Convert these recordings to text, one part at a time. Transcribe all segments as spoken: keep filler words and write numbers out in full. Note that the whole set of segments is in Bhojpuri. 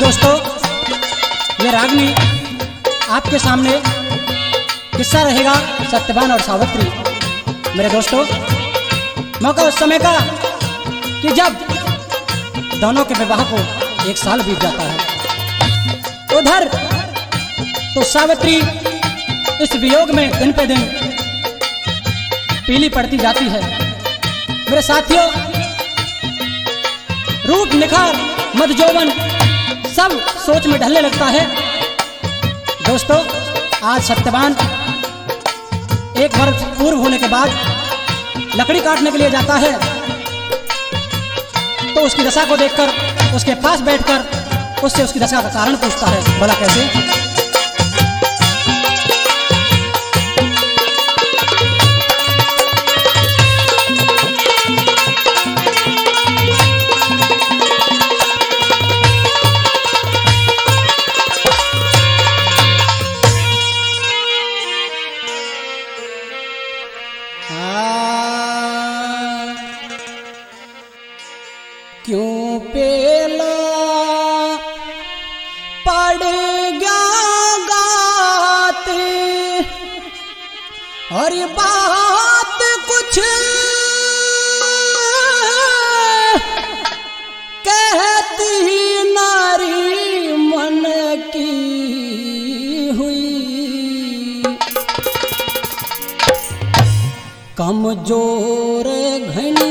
दोस्तों, ये रागनी आपके सामने किस्सा रहेगा सत्यवान और सावित्री। मेरे दोस्तों, मौका उस समय का कि जब दोनों के विवाह को एक साल बीत जाता है। उधर तो सावित्री इस वियोग में दिन पे दिन पीली पड़ती जाती है। मेरे साथियों, रूप निखार मध यौवन सब सोच में ढलने लगता है। दोस्तों, आज सत्यवान एक वर्ष पूर्व होने के बाद लकड़ी काटने के लिए जाता है, तो उसकी दशा को देखकर उसके पास बैठकर उससे उसकी दशा का कारण पूछता है। बोला कैसे? क्यों पेला पड़ गया गाते और बात कुछ कहती नारी मन की हुई, कमजोर घनी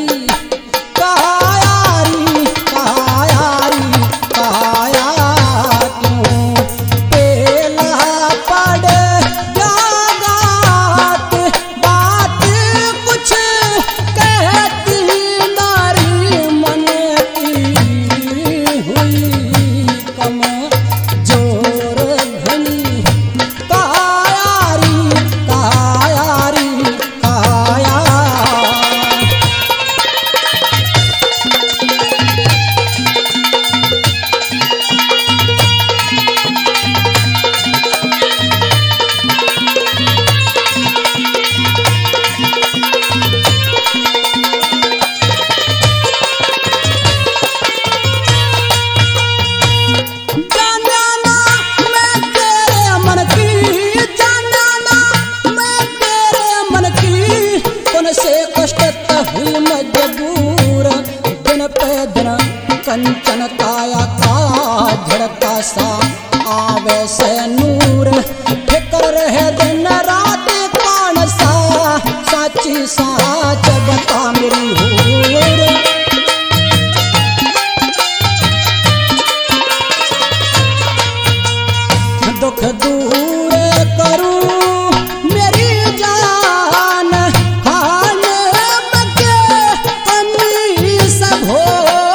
कंचन काया का झड़का सा आवे से नूर, फिक्र रहे दिन रात कौन सा साची साच बता मेरी हूर। दुख दूर करूं मेरी जान, खाने बके कमी सब हो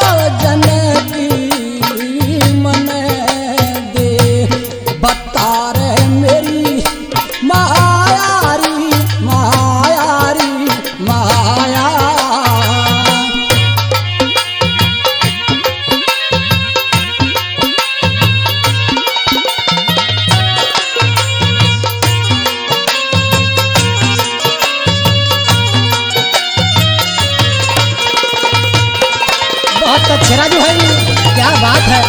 अच्छे राजू भाई, क्या बात है।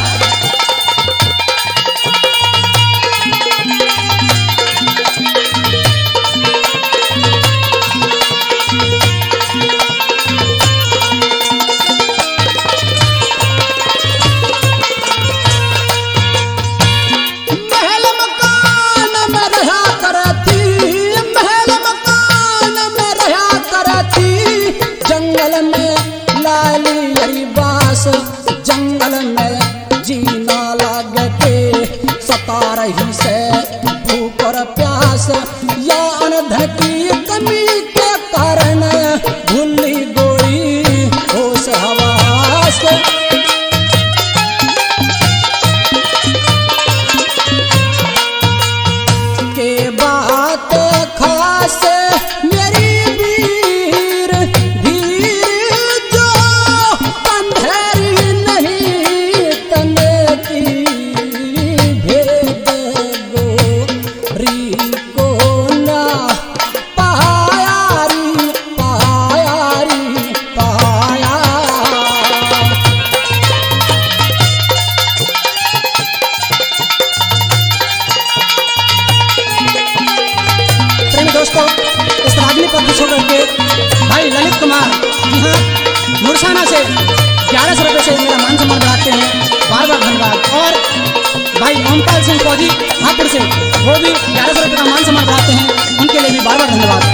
महल मकान में रहा करती, महल मकान में रहा करती, जंगल में लाली जंगल में जीना लागते, सता रही से भूख और प्यास, या अनधन की कमी के कारण भूली गोरी होश हवास। के बात खास मेरी वीर वीर जो अंधेरी नहीं तने की भेद गो से मेरा मान सम्मान बढ़ाते हैं, बार बार धन्यवाद। और भाई ओमपाल सिंह फौजी हापुड़ से, वो भी ग्यारह सौ रुपये का मान सम्मान बढ़ाते हैं, उनके लिए भी बार बार धन्यवाद।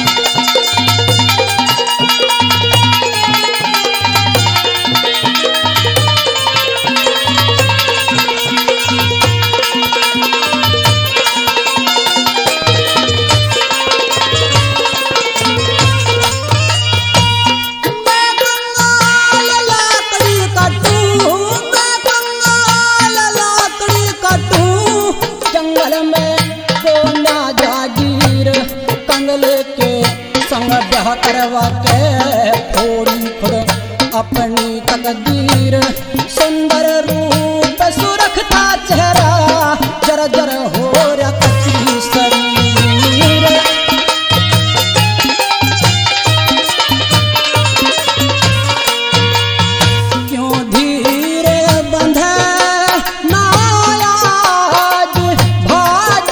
करवा के फोड़ी खुद अपनी तकदीर, सुंदर रूप सुरखता चेहरा, जर जर हो रहा कच्ची शरीर। क्यों धीरे बंधे नायाज भाज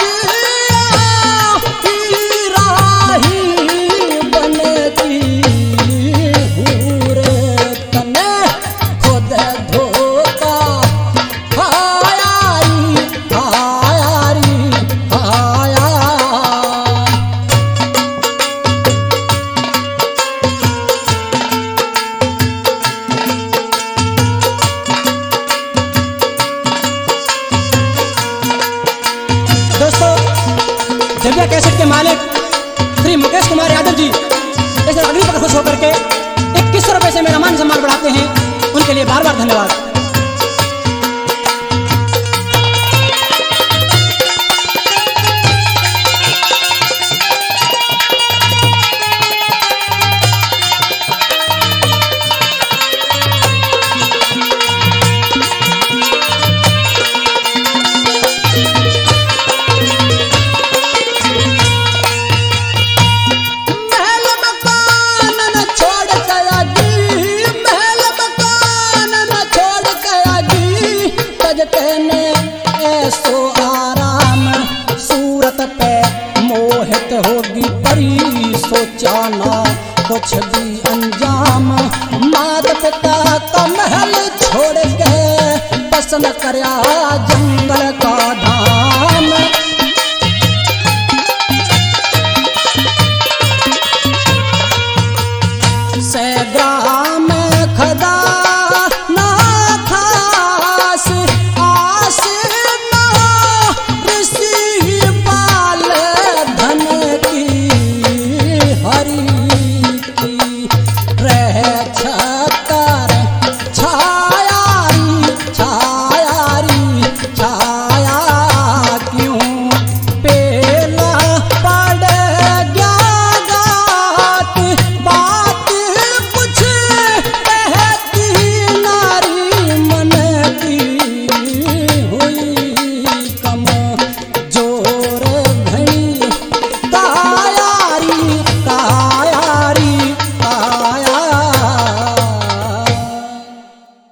जबिया कैसेट के मालिक श्री मुकेश कुमार यादव जी इस अगली पर खुश होकर के इक्कीस सौ रुपये से मेरा मान सम्मान बढ़ाते हैं, उनके लिए बार बार धन्यवाद। ऐसो आराम सूरत पे मोहित होगी परी, सोचा ना कुछ भी अंजाम। मात पिता का महल छोड़ के पसंद करया जंगल का धाम।